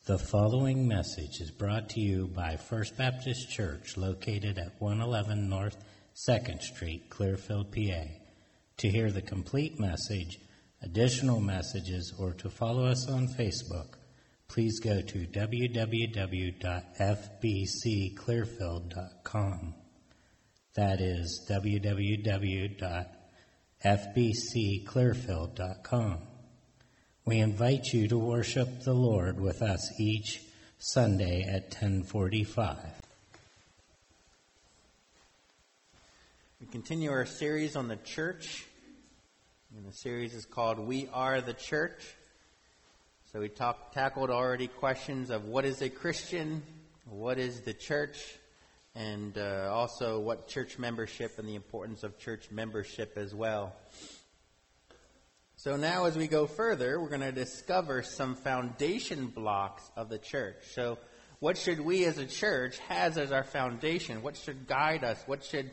The following message is brought to you by First Baptist Church, located at 111 North 2nd Street, Clearfield, PA. To hear the complete message, additional messages, or to follow us on Facebook, please go to www.fbcclearfield.com. That is www.fbcclearfield.com. We invite you to worship the Lord with us each Sunday at 10:45. We continue our series on the church, and the series is called We Are the Church. So we tackled already questions of what is a Christian, what is the church, and also what church membership and the importance of church membership as well. So now as we go further, we're going to discover some foundation blocks of the church. So what should we as a church have as our foundation? What should guide us?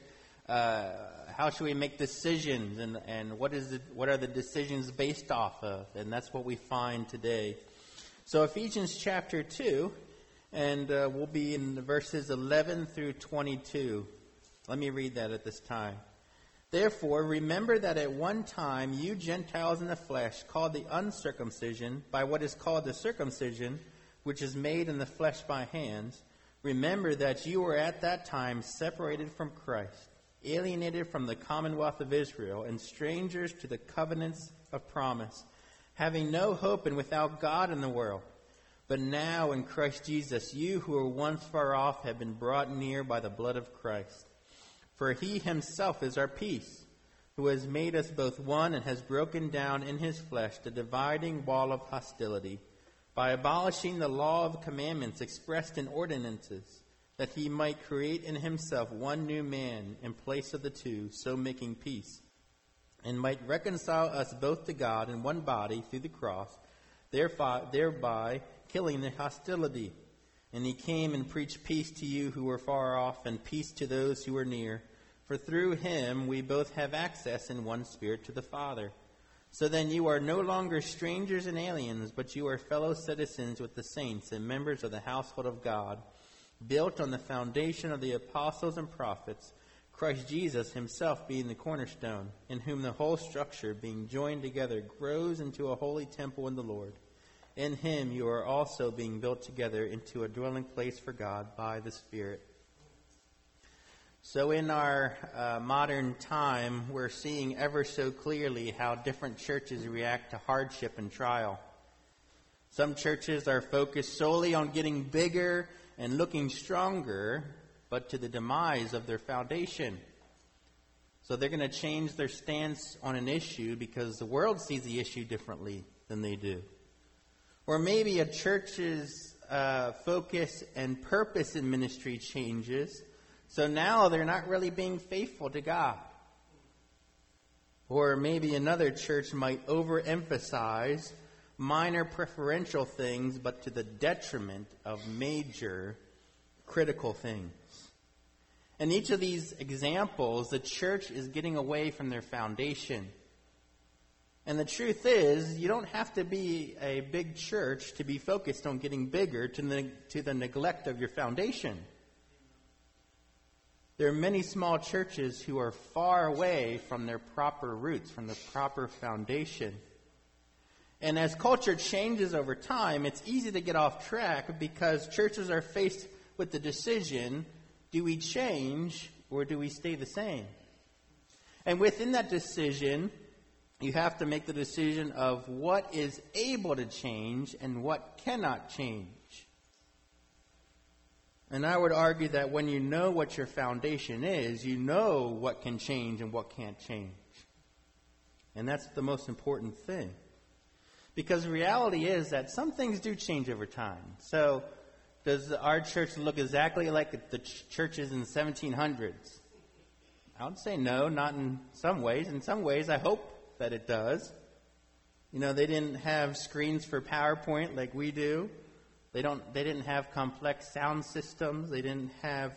How should we make decisions? And what are the decisions based off of? And that's what we find today. So Ephesians chapter 2, and we'll be in the verses 11 through 22. Let me read that at this time. Therefore, remember that at one time you Gentiles in the flesh, called the uncircumcision by what is called the circumcision, which is made in the flesh by hands, remember that you were at that time separated from Christ, alienated from the commonwealth of Israel, and strangers to the covenants of promise, having no hope and without God in the world. But now in Christ Jesus, you who were once far off have been brought near by the blood of Christ. For he himself is our peace, who has made us both one and has broken down in his flesh the dividing wall of hostility, by abolishing the law of commandments expressed in ordinances, that he might create in himself one new man in place of the two, so making peace, and might reconcile us both to God in one body through the cross, thereby killing the hostility. And he came and preached peace to you who were far off, and peace to those who were near. For through him we both have access in one Spirit to the Father. So then you are no longer strangers and aliens, but you are fellow citizens with the saints and members of the household of God, built on the foundation of the apostles and prophets, Christ Jesus himself being the cornerstone, in whom the whole structure, being joined together, grows into a holy temple in the Lord. In him you are also being built together into a dwelling place for God by the Spirit. So in our modern time, we're seeing ever so clearly how different churches react to hardship and trial. Some churches are focused solely on getting bigger and looking stronger, but to the demise of their foundation. So they're going to change their stance on an issue because the world sees the issue differently than they do. Or maybe a church's focus and purpose in ministry changes, so now they're not really being faithful to God. Or maybe another church might overemphasize minor preferential things, but to the detriment of major critical things. In each of these examples, the church is getting away from their foundation. And the truth is, you don't have to be a big church to be focused on getting bigger to the neglect of your foundation. There are many small churches who are far away from their proper roots, from the proper foundation. And as culture changes over time, it's easy to get off track because churches are faced with the decision, do we change or do we stay the same? And within that decision, you have to make the decision of what is able to change and what cannot change. And I would argue that when you know what your foundation is, you know what can change and what can't change. And that's the most important thing. Because the reality is that some things do change over time. So does our church look exactly like the churches in the 1700s? I would say no, not in some ways. In some ways, I hope that it does. You know, they didn't have screens for PowerPoint like we do. They didn't have complex sound systems. They didn't have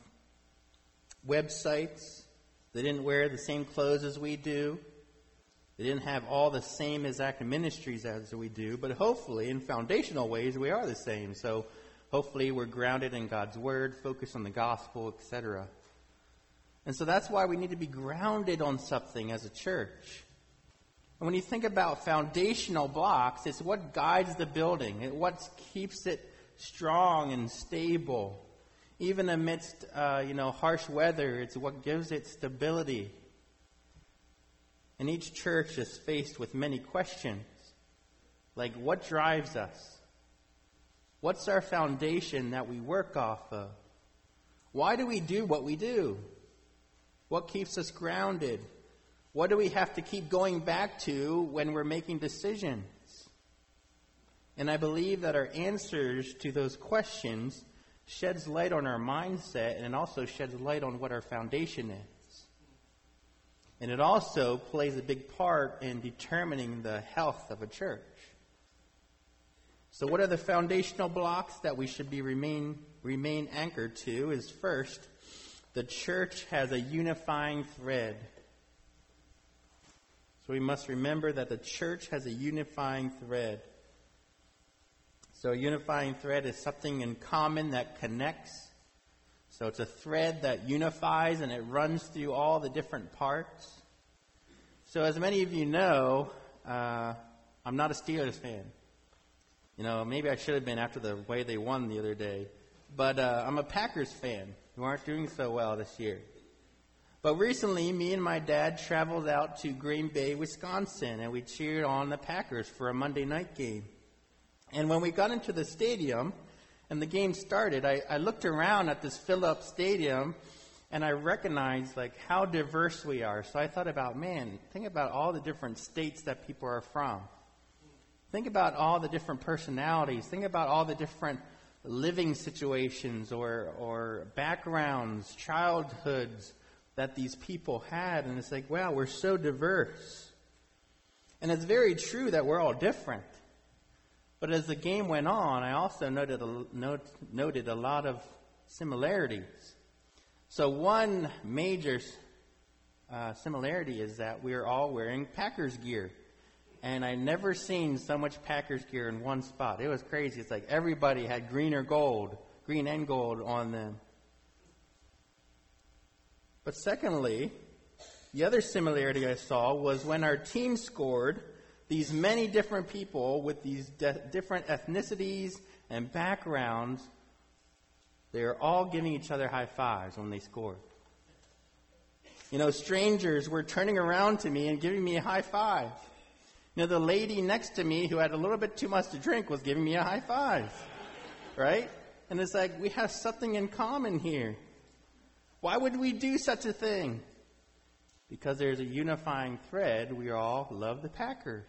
websites. They didn't wear the same clothes as we do. They didn't have all the same exact ministries as we do, but hopefully in foundational ways we are the same. So hopefully we're grounded in God's Word, focused on the gospel, etc. And so that's why we need to be grounded on something as a church. And when you think about foundational blocks, it's what guides the building. It's what keeps it strong and stable. Even amidst, harsh weather, it's what gives it stability. And each church is faced with many questions. Like, what drives us? What's our foundation that we work off of? Why do we do what we do? What keeps us grounded? What do we have to keep going back to when we're making decisions? And I believe that our answers to those questions sheds light on our mindset, and it also sheds light on what our foundation is. And it also plays a big part in determining the health of a church. So what are the foundational blocks that we should be remain anchored to? Is first, the church has a unifying thread. So we must remember that the church has a unifying thread. So a unifying thread is something in common that connects. So it's a thread that unifies and it runs through all the different parts. So as many of you know, I'm not a Steelers fan. Maybe I should have been after the way they won the other day. But I'm a Packers fan who aren't doing so well this year. But recently, me and my dad traveled out to Green Bay, Wisconsin, and we cheered on the Packers for a Monday night game. And when we got into the stadium and the game started, I looked around at this filled-up stadium, and I recognized how diverse we are. So I thought about, think about all the different states that people are from. Think about all the different personalities. Think about all the different living situations or backgrounds, childhoods that these people had. And it's wow, we're so diverse. And it's very true that we're all different. But as the game went on, I also noted a lot of similarities. So one major similarity is that we're all wearing Packers gear. And I never seen so much Packers gear in one spot. It was crazy. It's everybody had green and gold on them. But secondly, the other similarity I saw was when our team scored, these many different people with these different ethnicities and backgrounds, they were all giving each other high fives when they scored. Strangers were turning around to me and giving me a high five. The lady next to me who had a little bit too much to drink was giving me a high five. Right? And it's we have something in common here. Why would we do such a thing? Because there's a unifying thread. We all love the Packers.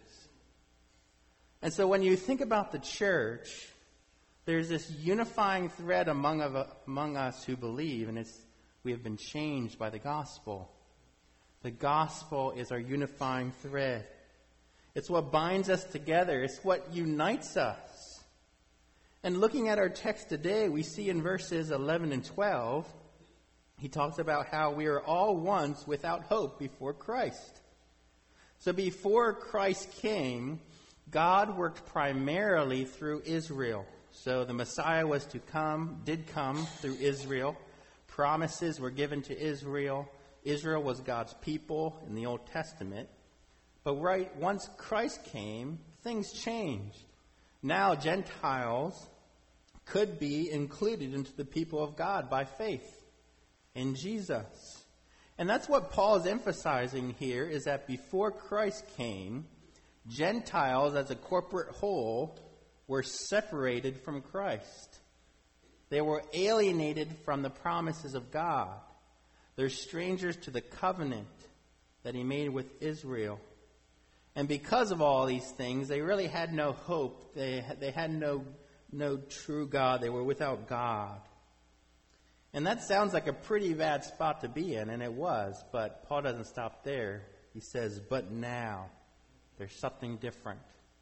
And so when you think about the church, there's this unifying thread among us who believe, and we have been changed by the gospel. The gospel is our unifying thread. It's what binds us together. It's what unites us. And looking at our text today, we see in verses 11 and 12, he talks about how we are all once without hope before Christ. So before Christ came, God worked primarily through Israel. So the Messiah did come through Israel. Promises were given to Israel. Israel was God's people in the Old Testament. But once Christ came, things changed. Now Gentiles could be included into the people of God by faith in Jesus. And that's what Paul is emphasizing here, is that before Christ came, Gentiles as a corporate whole were separated from Christ. They were alienated from the promises of God. They're strangers to the covenant that he made with Israel. And because of all these things, they really had no hope. They had no true God. They were without God. And that sounds like a pretty bad spot to be in, and it was. But Paul doesn't stop there. He says, but now there's something different.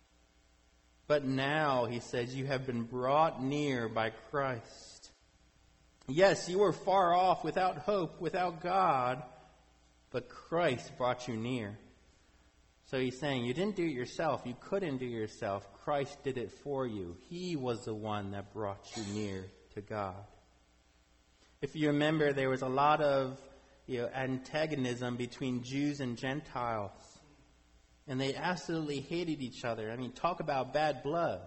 But now, he says, you have been brought near by Christ. Yes, you were far off, without hope, without God, but Christ brought you near. So he's saying, you didn't do it yourself. You couldn't do it yourself. Christ did it for you. He was the one that brought you near to God. If you remember, there was a lot of antagonism between Jews and Gentiles. And they absolutely hated each other. I mean, talk about bad blood.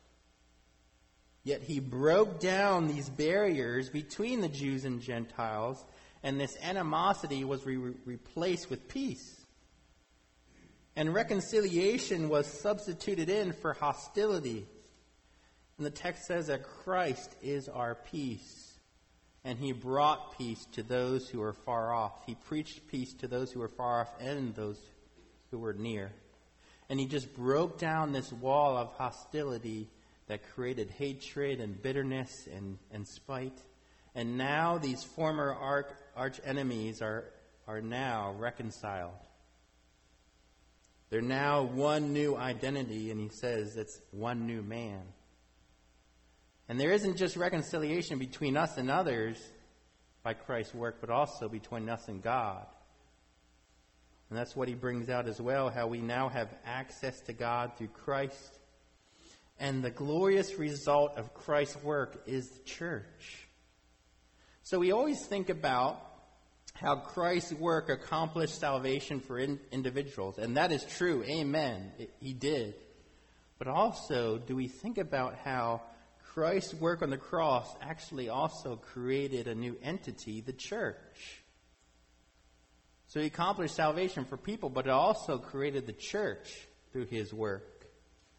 Yet he broke down these barriers between the Jews and Gentiles, and this animosity was replaced with peace. And reconciliation was substituted in for hostility. And the text says that Christ is our peace. And he brought peace to those who were far off. He preached peace to those who were far off and those who were near. And he just broke down this wall of hostility that created hatred and bitterness and spite. And now these former arch enemies are now reconciled. They're now one new identity, and he says it's one new man. And there isn't just reconciliation between us and others by Christ's work, but also between us and God. And that's what he brings out as well, how we now have access to God through Christ. And the glorious result of Christ's work is the church. So we always think about how Christ's work accomplished salvation for individuals. And that is true. Amen. He did. But also, do we think about how Christ's work on the cross actually also created a new entity, the church? So he accomplished salvation for people, but it also created the church through his work.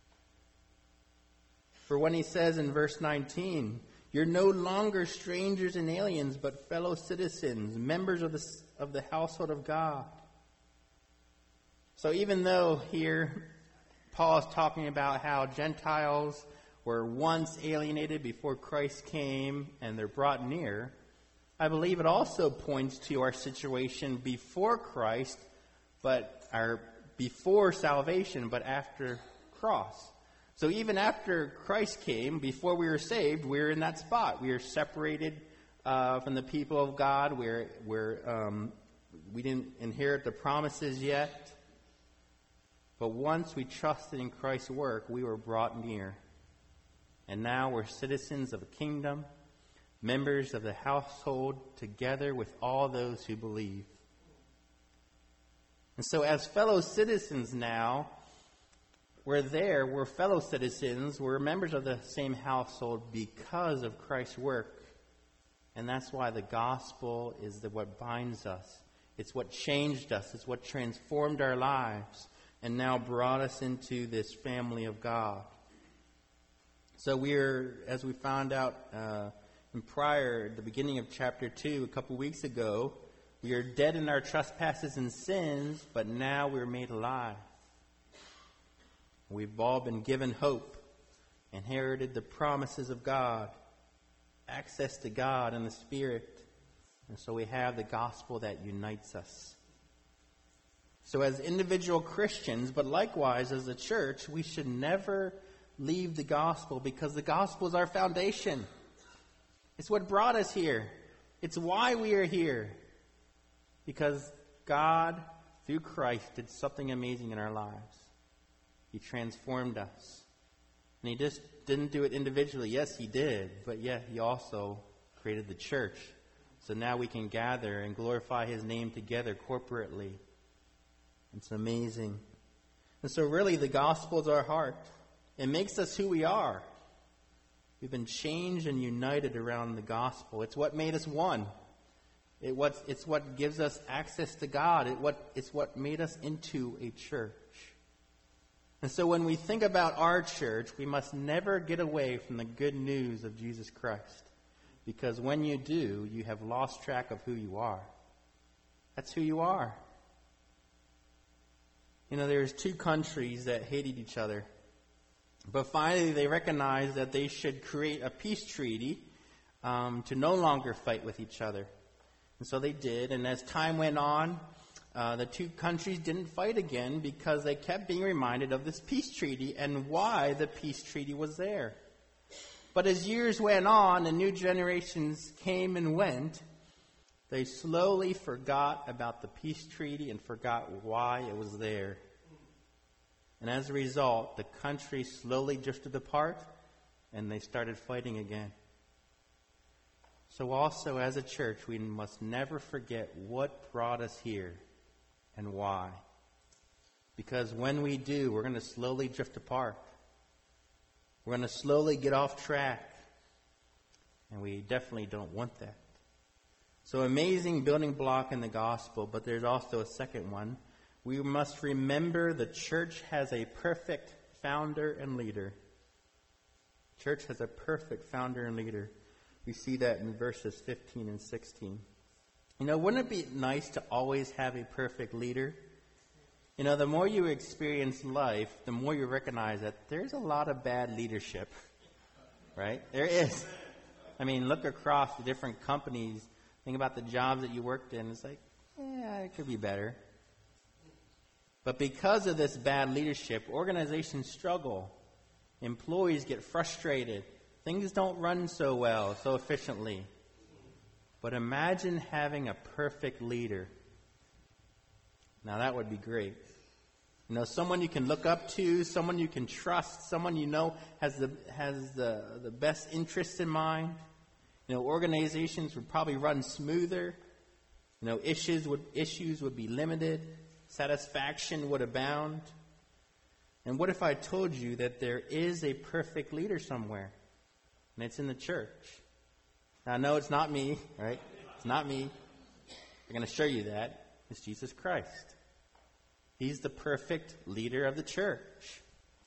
For when he says in verse 19, you're no longer strangers and aliens, but fellow citizens, members of the household of God. So even though here Paul is talking about how Gentiles were once alienated before Christ came and they're brought near, I believe it also points to our situation before Christ, before salvation, but after cross. So even after Christ came, before we were saved, we were in that spot. We were separated from the people of God. We didn't inherit the promises yet. But once we trusted in Christ's work, we were brought near. And now we're citizens of a kingdom, members of the household, together with all those who believe. And so as fellow citizens now, we're fellow citizens, we're members of the same household because of Christ's work. And that's why the gospel is what binds us. It's what changed us. It's what transformed our lives and now brought us into this family of God. So as we found out at the beginning of chapter 2, a couple weeks ago, we are dead in our trespasses and sins, but now we're made alive. We've all been given hope, inherited the promises of God, access to God and the Spirit. And so we have the gospel that unites us. So as individual Christians, but likewise as a church, we should never leave the gospel because the gospel is our foundation. It's what brought us here. It's why we are here. Because God, through Christ, did something amazing in our lives. He transformed us. And he just didn't do it individually. Yes, he did. But yet he also created the church. So now we can gather and glorify his name together corporately. It's amazing. And so really the gospel is our heart. It makes us who we are. We've been changed and united around the gospel. It's what made us one. It's what gives us access to God. It's what made us into a church. And so when we think about our church, we must never get away from the good news of Jesus Christ. Because when you do, you have lost track of who you are. That's who you are. There's two countries that hated each other. But finally they recognized that they should create a peace treaty to no longer fight with each other. And so they did. And as time went on, the two countries didn't fight again because they kept being reminded of this peace treaty and why the peace treaty was there. But as years went on and new generations came and went, they slowly forgot about the peace treaty and forgot why it was there. And as a result, the country slowly drifted apart and they started fighting again. So also as a church, we must never forget what brought us here and why. Because when we do, we're going to slowly drift apart. We're going to slowly get off track. And we definitely don't want that. So amazing building block in the gospel, but there's also a second one. We must remember the church has a perfect founder and leader. Church has a perfect founder and leader. We see that in verses 15 and 16. Wouldn't it be nice to always have a perfect leader? The more you experience life, the more you recognize that there's a lot of bad leadership, right? There is. Look across the different companies. Think about the jobs that you worked in. It's like, it could be better. But because of this bad leadership, organizations struggle. Employees get frustrated. Things don't run so well, so efficiently. But imagine having a perfect leader. Now that would be great. Someone you can look up to, someone you can trust, someone has the best interests in mind. Organizations would probably run smoother. Issues would be limited. Satisfaction would abound. And what if I told you that there is a perfect leader somewhere? And it's in the church. Now, no, it's not me, right? It's not me. I'm going to show you that. It's Jesus Christ. He's the perfect leader of the church.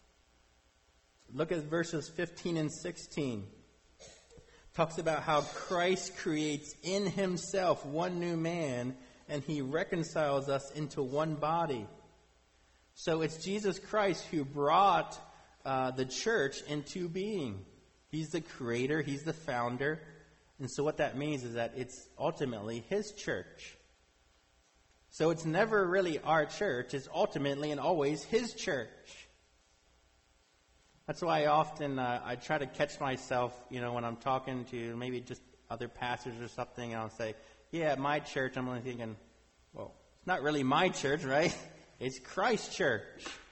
Look at verses 15 and 16. Talks about how Christ creates in himself one new man, and he reconciles us into one body. So it's Jesus Christ who brought the church into being. He's the creator. He's the founder. And so what that means is that it's ultimately his church. So it's never really our church. It's ultimately and always his church. That's why I try to catch myself, when I'm talking to maybe just other pastors or something, and I'll say, at my church, I'm only thinking, well, it's not really my church, right? It's Christ's church.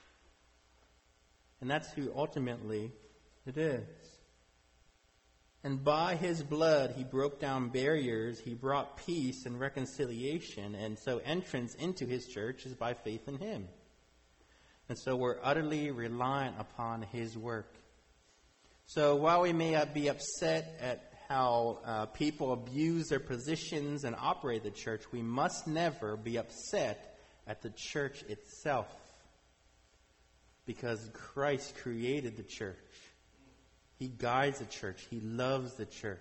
And that's who ultimately it is. And by his blood, he broke down barriers. He brought peace and reconciliation. And so entrance into his church is by faith in him. And so we're utterly reliant upon his work. So while we may be upset at how people abuse their positions and operate the church, we must never be upset at the church itself. Because Christ created the church. He guides the church. He loves the church.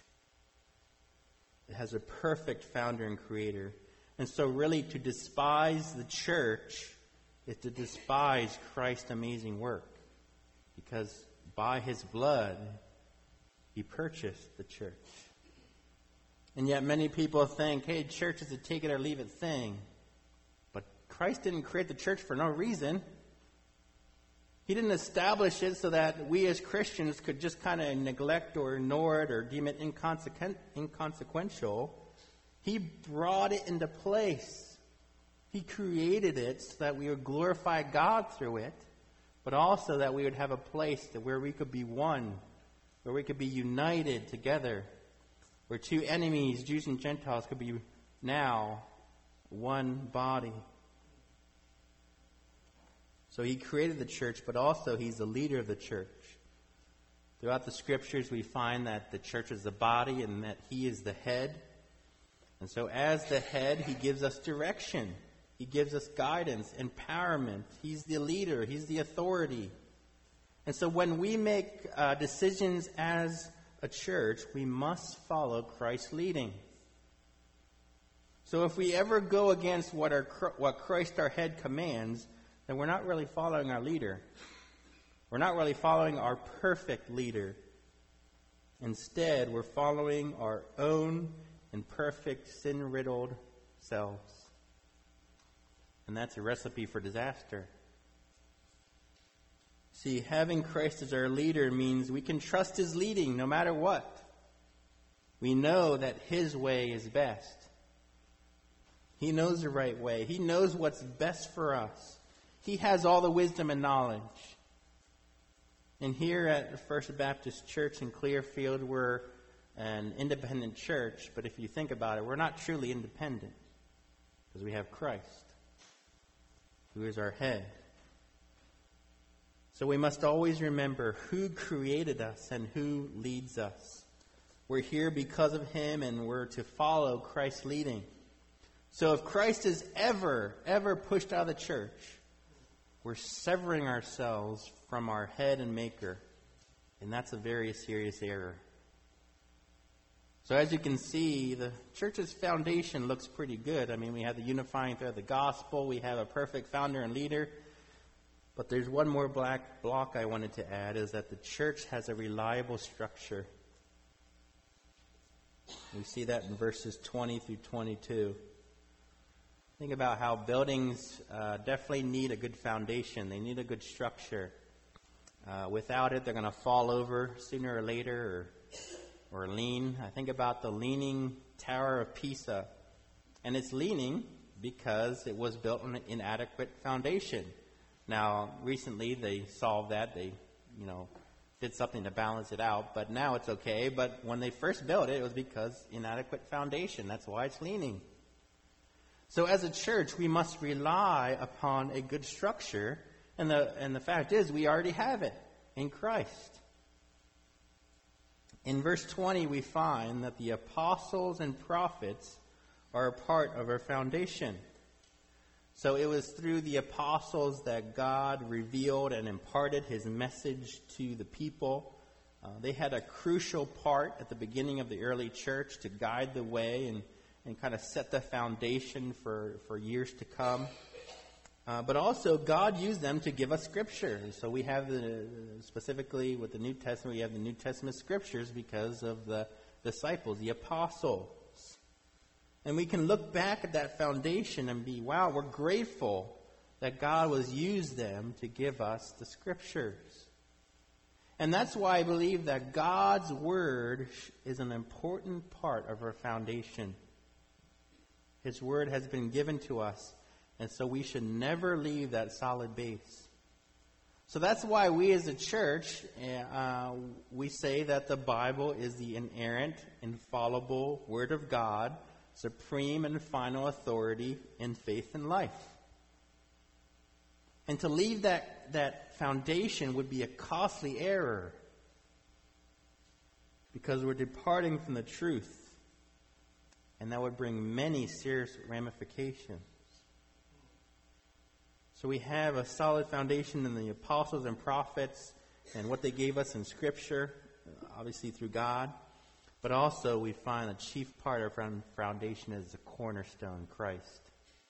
It has a perfect founder and creator. And so really to despise the church is to despise Christ's amazing work. Because by his blood, he purchased the church. And yet many people think, hey, church is a take it or leave it thing. But Christ didn't create the church for no reason. He didn't establish it so that we as Christians could just kind of neglect or ignore it or deem it inconsequential. He brought it into place. He created it so that we would glorify God through it, but also that we would have a place where we could be one, where we could be united together, where two enemies, Jews and Gentiles, could be now one body. So he created the church, but also he's the leader of the church. Throughout the scriptures, we find that the church is the body and that he is the head. And so as the head, he gives us direction. He gives us guidance, empowerment. He's the leader. He's the authority. And so when we make decisions as a church, we must follow Christ's leading. So if we ever go against what Christ our head commands, then we're not really following our leader. We're not really following our perfect leader. Instead, we're following our own imperfect, sin-riddled selves. And that's a recipe for disaster. See, having Christ as our leader means we can trust his leading no matter what. We know that his way is best. He knows the right way. He knows what's best for us. He has all the wisdom and knowledge. And here at the First Baptist Church in Clearfield, we're an independent church, but if you think about it, we're not truly independent because we have Christ, who is our head. So we must always remember who created us and who leads us. We're here because of him, and we're to follow Christ's leading. So if Christ is ever pushed out of the church, we're severing ourselves from our head and maker. And that's a very serious error. So as you can see, the church's foundation looks pretty good. I mean, we have the unifying thread of the gospel. We have a perfect founder and leader. But there's one more black block I wanted to add, is that the church has a reliable structure. We see that in verses 20 through 22. Think about how buildings definitely need a good foundation. They need a good structure. Without it, they're going to fall over sooner or later or lean. I think about the Leaning Tower of Pisa. And it's leaning because it was built on an inadequate foundation. Now, recently they solved that. They, did something to balance it out. But now it's okay. But when they first built it, it was because inadequate foundation. That's why it's leaning. So as a church, we must rely upon a good structure. And the fact is, we already have it in Christ. In verse 20, we find that the apostles and prophets are a part of our foundation. So it was through the apostles that God revealed and imparted his message to the people. They had a crucial part at the beginning of the early church to guide the way and kind of set the foundation for years to come. But also, God used them to give us Scripture. So we have, specifically with the New Testament, we have the New Testament Scriptures because of the disciples, the apostles. And we can look back at that foundation and be, wow, we're grateful that God was used them to give us the Scriptures. And that's why I believe that God's Word is an important part of our foundation. His Word has been given to us. And so we should never leave that solid base. So that's why we as a church, we say that the Bible is the inerrant, infallible Word of God, supreme and final authority in faith and life. And to leave that foundation would be a costly error, because we're departing from the truth. And that would bring many serious ramifications. So we have a solid foundation in the apostles and prophets and what they gave us in Scripture, obviously through God. But also we find a chief part of our foundation is the cornerstone, Christ.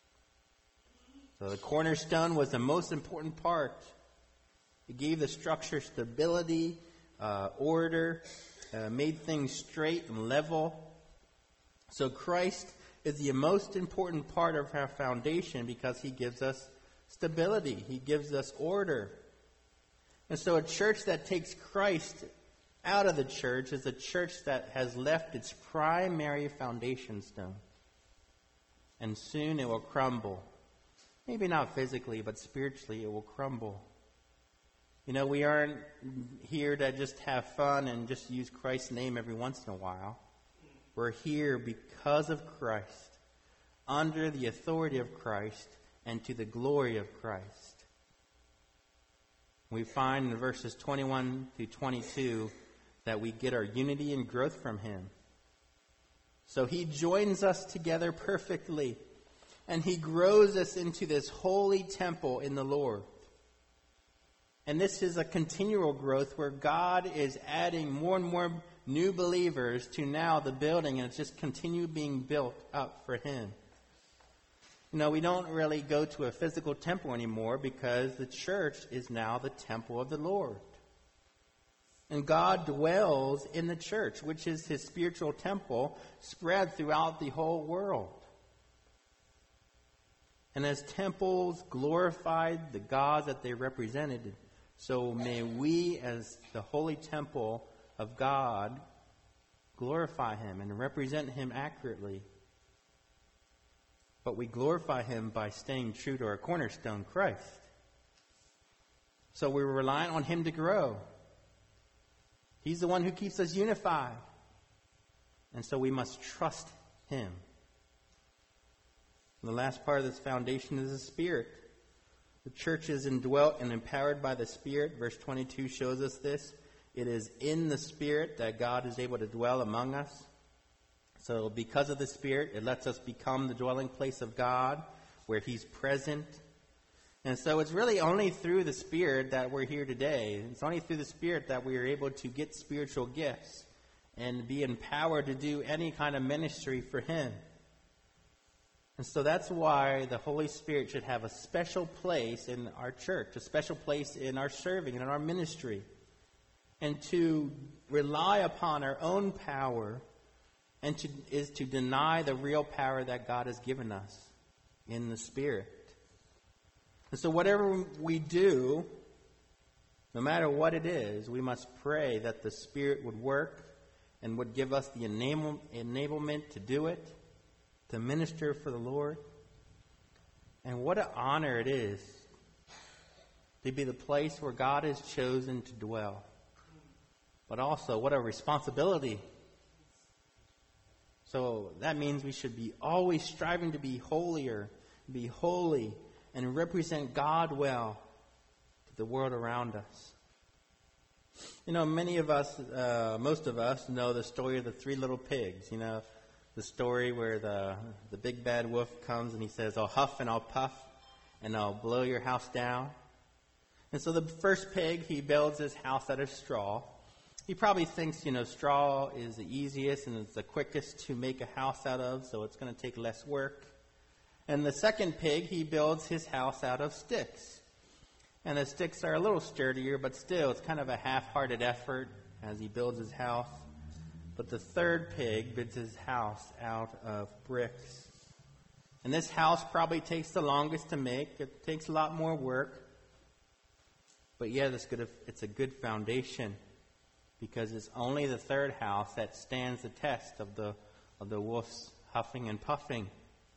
So the cornerstone was the most important part. It gave the structure stability, order, made things straight and level. So Christ is the most important part of our foundation because he gives us stability. He gives us order. And so a church that takes Christ out of the church is a church that has left its primary foundation stone. And soon it will crumble. Maybe not physically, but spiritually it will crumble. We aren't here to just have fun and just use Christ's name every once in a while. We're here because of Christ, under the authority of Christ, and to the glory of Christ. We find in verses 21 through 22 that we get our unity and growth from him. So he joins us together perfectly, and he grows us into this holy temple in the Lord. And this is a continual growth where God is adding more and more new believers to now the building, and it's just continue being built up for him. We don't really go to a physical temple anymore because the church is now the temple of the Lord. And God dwells in the church, which is his spiritual temple spread throughout the whole world. And as temples glorified the gods that they represented, so may we as the holy temple of God glorify him and represent him accurately. But we glorify him by staying true to our cornerstone, Christ. So we're relying on Him to grow. He's the one who keeps us unified. And so we must trust Him. And the last part of this foundation is the Spirit. The church is indwelt and empowered by the Spirit. Verse 22 shows us this. It is in the Spirit that God is able to dwell among us. So because of the Spirit, it lets us become the dwelling place of God, where He's present. And so it's really only through the Spirit that we're here today. It's only through the Spirit that we are able to get spiritual gifts and be empowered to do any kind of ministry for Him. And so that's why the Holy Spirit should have a special place in our church, a special place in our serving and in our ministry. And to rely upon our own power is to deny the real power that God has given us in the Spirit. And so whatever we do, no matter what it is, we must pray that the Spirit would work and would give us the enablement to do it, to minister for the Lord. And what an honor it is to be the place where God has chosen to dwell. But also, what a responsibility. So that means we should be always striving to be holier, be holy, and represent God well to the world around us. You know, many of us, most of us, know the story of the 3 little pigs. You know, the story where the big bad wolf comes and he says, "I'll huff and I'll puff and I'll blow your house down." And so the first pig, he builds his house out of straw. He probably thinks, straw is the easiest and it's the quickest to make a house out of, so it's going to take less work. And the second pig, he builds his house out of sticks. And the sticks are a little sturdier, but still, it's kind of a half-hearted effort as he builds his house. But the third pig builds his house out of bricks. And this house probably takes the longest to make. It takes a lot more work. But yeah, it's a good foundation, because it's only the third house that stands the test of the wolf's huffing and puffing.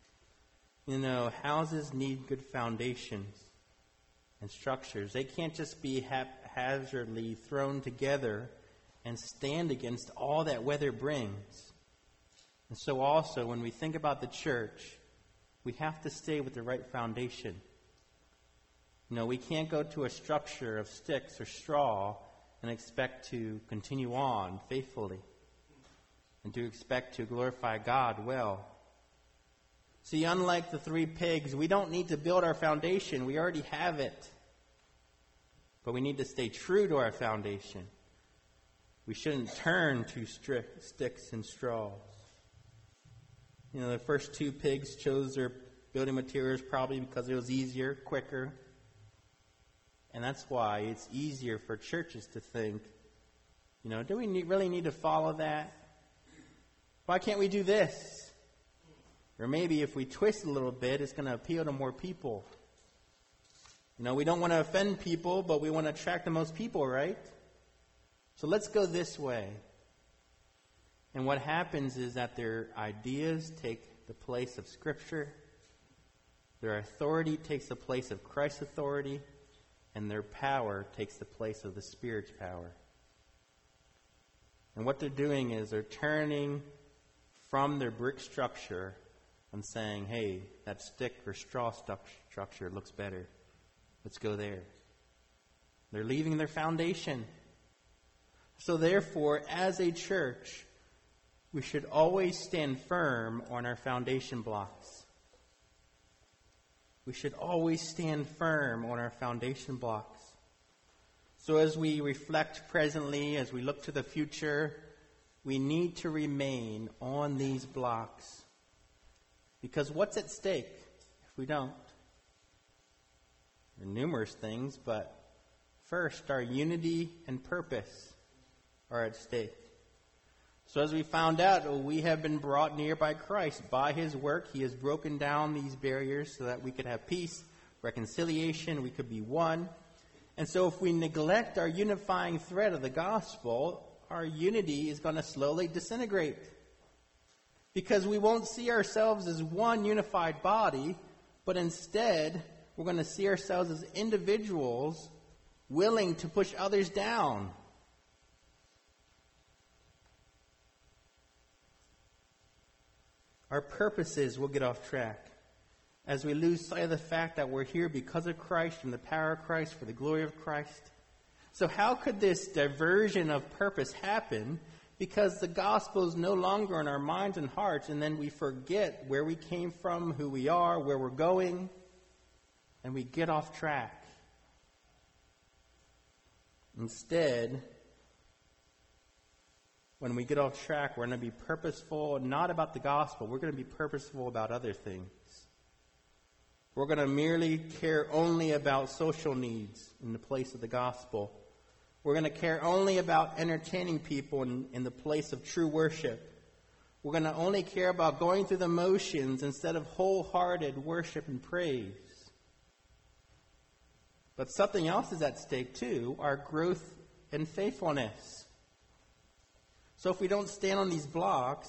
Houses need good foundations and structures. They can't just be haphazardly thrown together and stand against all that weather brings. And so also, when we think about the church, we have to stay with the right foundation. We can't go to a structure of sticks or straw and expect to continue on faithfully and to expect to glorify God well. See, unlike the 3 pigs, we don't need to build our foundation. We already have it. But we need to stay true to our foundation. We shouldn't turn to sticks and straws. The first 2 pigs chose their building materials probably because it was easier, quicker. And that's why it's easier for churches to think, do we really need to follow that? Why can't we do this? Or maybe if we twist a little bit, it's going to appeal to more people. We don't want to offend people, but we want to attract the most people, right? So let's go this way. And what happens is that their ideas take the place of Scripture. Their authority takes the place of Christ's authority. And their power takes the place of the Spirit's power. And what they're doing is they're turning from their brick structure and saying, hey, that stick or straw structure looks better. Let's go there. They're leaving their foundation. So therefore, as a church, we should always stand firm on our foundation blocks. We should always stand firm on our foundation blocks. So as we reflect presently, as we look to the future, we need to remain on these blocks. Because what's at stake if we don't? There are numerous things, but first, our unity and purpose are at stake. So as we found out, we have been brought near by Christ. By His work, He has broken down these barriers so that we could have peace, reconciliation, we could be one. And so if we neglect our unifying thread of the gospel, our unity is going to slowly disintegrate. Because we won't see ourselves as one unified body, but instead we're going to see ourselves as individuals willing to push others down. Our purposes will get off track as we lose sight of the fact that we're here because of Christ and the power of Christ for the glory of Christ. So how could this diversion of purpose happen? Because the gospel is no longer in our minds and hearts, and then we forget where we came from, who we are, where we're going, and we get off track. Instead, when we get off track, we're going to be purposeful, not about the gospel. We're going to be purposeful about other things. We're going to merely care only about social needs in the place of the gospel. We're going to care only about entertaining people in the place of true worship. We're going to only care about going through the motions instead of wholehearted worship and praise. But something else is at stake too, our growth and faithfulness. So if we don't stand on these blocks,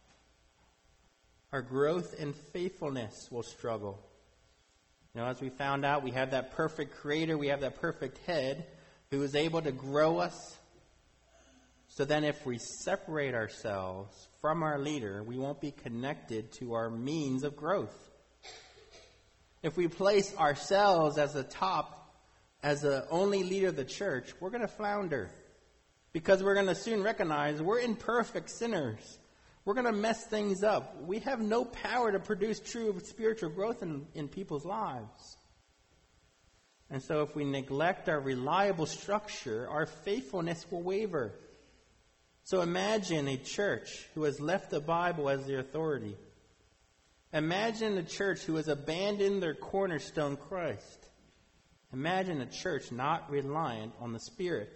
our growth and faithfulness will struggle. As we found out, we have that perfect creator, we have that perfect head who is able to grow us. So then if we separate ourselves from our leader, we won't be connected to our means of growth. If we place ourselves as the top, as the only leader of the church, we're going to flounder. Because we're going to soon recognize we're imperfect sinners. We're going to mess things up. We have no power to produce true spiritual growth in people's lives. And so if we neglect our reliable structure, our faithfulness will waver. So imagine a church who has left the Bible as their authority. Imagine a church who has abandoned their cornerstone, Christ. Imagine a church not reliant on the Spirit.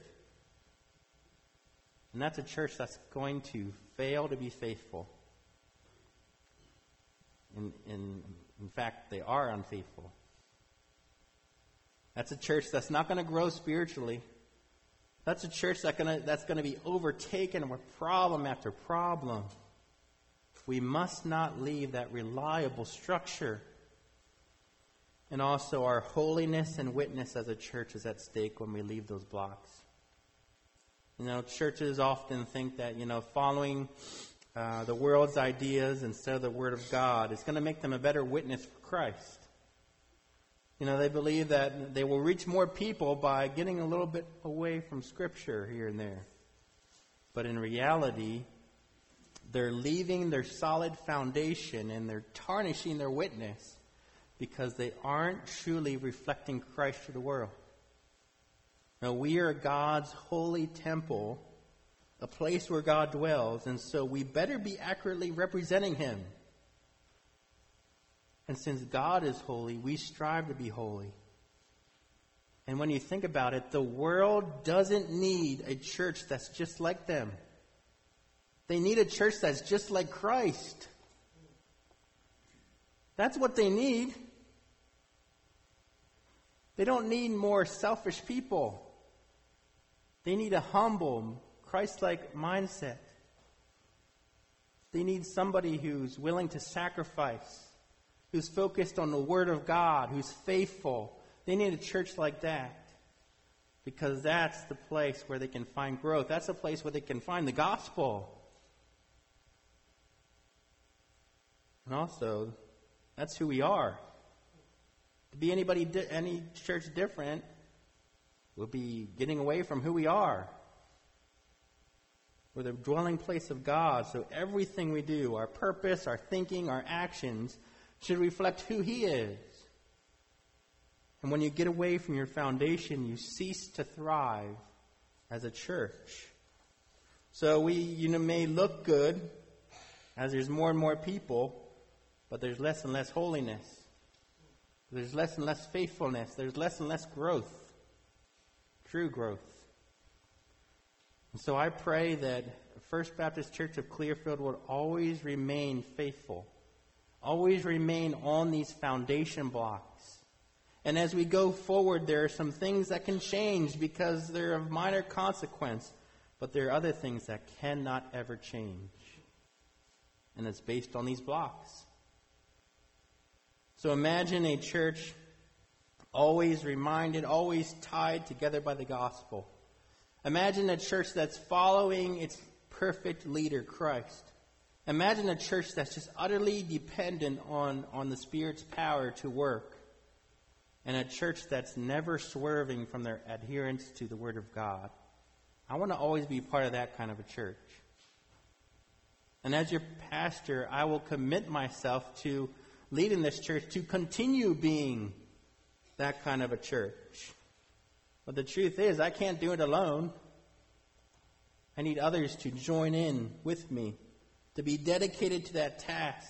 And that's a church that's going to fail to be faithful. In fact, they are unfaithful. That's a church that's not going to grow spiritually. That's a church that's going to be overtaken with problem after problem. We must not leave that reliable structure. And also our holiness and witness as a church is at stake when we leave those blocks. Churches often think that, following the world's ideas instead of the Word of God is going to make them a better witness for Christ. They believe that they will reach more people by getting a little bit away from Scripture here and there. But in reality, they're leaving their solid foundation and they're tarnishing their witness because they aren't truly reflecting Christ to the world. Now, we are God's holy temple, a place where God dwells, and so we better be accurately representing Him. And since God is holy, we strive to be holy. And when you think about it, the world doesn't need a church that's just like them. They need a church that's just like Christ. That's what they need. They don't need more selfish people. They need a humble, Christ-like mindset. They need somebody who's willing to sacrifice, who's focused on the Word of God, who's faithful. They need a church like that because that's the place where they can find growth. That's the place where they can find the gospel. And also, that's who we are. To be any church different, we'll be getting away from who we are. We're the dwelling place of God, so everything we do, our purpose, our thinking, our actions, should reflect who He is. And when you get away from your foundation, you cease to thrive as a church. So we may look good as there's more and more people, but there's less and less holiness. There's less and less faithfulness. There's less and less growth. True growth. And so I pray that First Baptist Church of Clearfield would always remain faithful. Always remain on these foundation blocks. And as we go forward, there are some things that can change because they're of minor consequence. But there are other things that cannot ever change. And it's based on these blocks. So imagine a church always reminded, always tied together by the gospel. Imagine a church that's following its perfect leader, Christ. Imagine a church that's just utterly dependent on the Spirit's power to work. And a church that's never swerving from their adherence to the Word of God. I want to always be part of that kind of a church. And as your pastor, I will commit myself to leading this church to continue being that kind of a church. But the truth is, I can't do it alone. I need others to join in with me, to be dedicated to that task.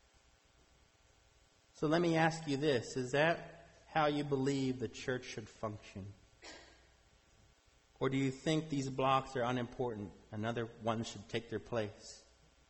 So let me ask you this. Is that how you believe the church should function? Or do you think these blocks are unimportant and other ones should take their place?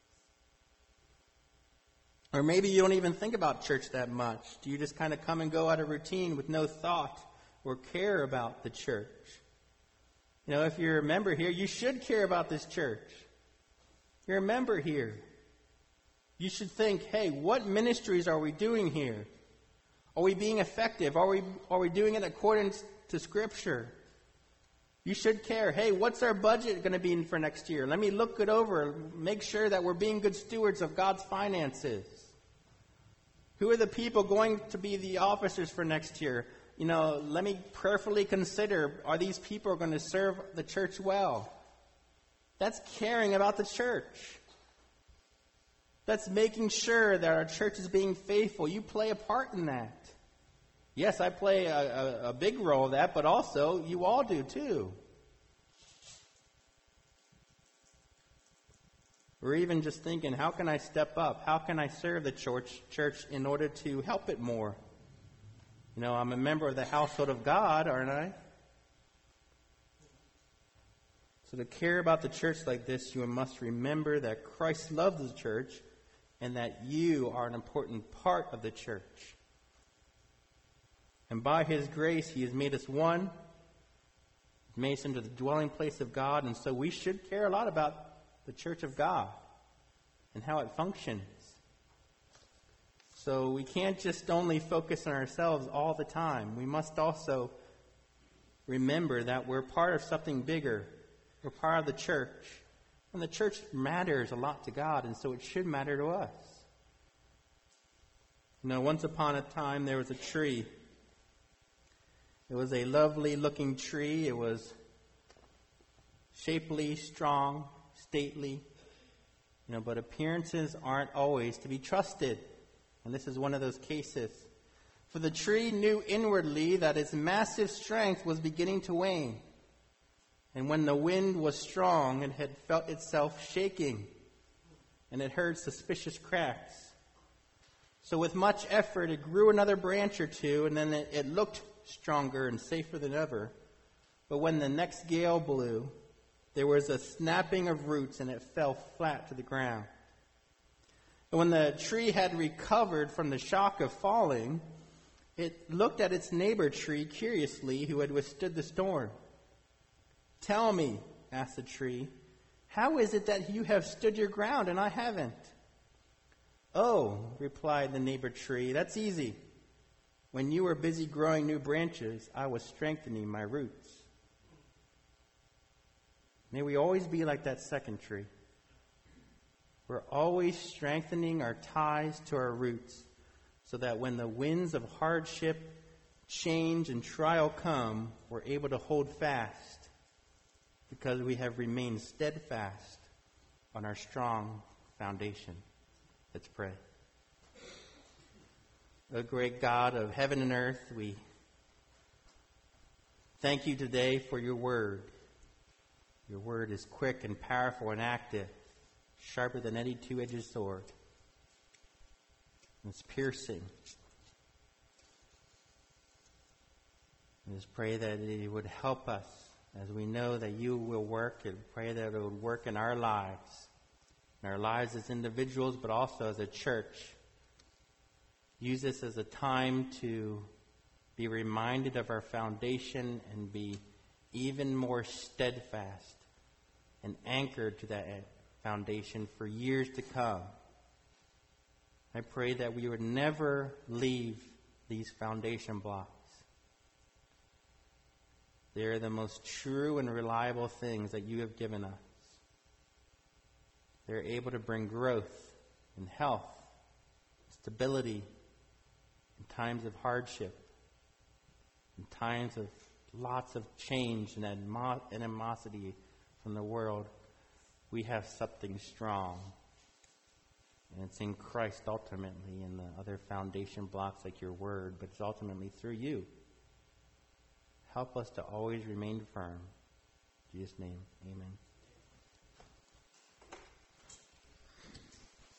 Or maybe you don't even think about church that much. Do you just kind of come and go out of routine with no thought or care about the church? You know, if you're a member here, you should care about this church. If you're a member here, you should think, hey, what ministries are we doing here? Are we being effective? Are we doing it according to Scripture? You should care. Hey, what's our budget going to be for next year? Let me look it over. Make sure that we're being good stewards of God's finances. Who are the people going to be the officers for next year? You know, let me prayerfully consider, are these people going to serve the church well? That's caring about the church. That's making sure that our church is being faithful. You play a part in that. Yes, I play a big role in that, but also you all do too. Or even just thinking, how can I step up? How can I serve the church in order to help it more? You know, I'm a member of the household of God, aren't I? So to care about the church like this, you must remember that Christ loves the church and that you are an important part of the church. And by His grace, He has made us one. He's made us into the dwelling place of God. And so we should care a lot about the church of God and how it functions. So we can't just only focus on ourselves all the time. We must also remember that we're part of something bigger. We're part of the church. And the church matters a lot to God, and so it should matter to us. You know, once upon a time there was a tree. It was a lovely looking tree. It was shapely, strong, stately. You know, but appearances aren't always to be trusted. And this is one of those cases. For the tree knew inwardly that its massive strength was beginning to wane. And when the wind was strong, it had felt itself shaking. And it heard suspicious cracks. So with much effort, it grew another branch or two, and then it looked stronger and safer than ever. But when the next gale blew, there was a snapping of roots, and it fell flat to the ground. And when the tree had recovered from the shock of falling, it looked at its neighbor tree curiously, who had withstood the storm. "Tell me," asked the tree, "how is it that you have stood your ground and I haven't?" "Oh," replied the neighbor tree, "that's easy. When you were busy growing new branches, I was strengthening my roots." May we always be like that second tree. We're always strengthening our ties to our roots so that when the winds of hardship, change, and trial come, we're able to hold fast because we have remained steadfast on our strong foundation. Let's pray. O great God of heaven and earth, we thank you today for your word. Your word is quick and powerful and active, sharper than any two-edged sword. It's piercing. I just pray that it would help us as we know that you will work, and pray that it would work in our lives as individuals, but also as a church. Use this as a time to be reminded of our foundation and be even more steadfast and anchored to that foundation for years to come. I pray that we would never leave these foundation blocks. They are the most true and reliable things that you have given us. They're able to bring growth and health, stability in times of hardship, in times of lots of change and animosity from the world. We have something strong. And it's in Christ ultimately, and the other foundation blocks like your word, but it's ultimately through you. Help us to always remain firm. In Jesus' name, amen.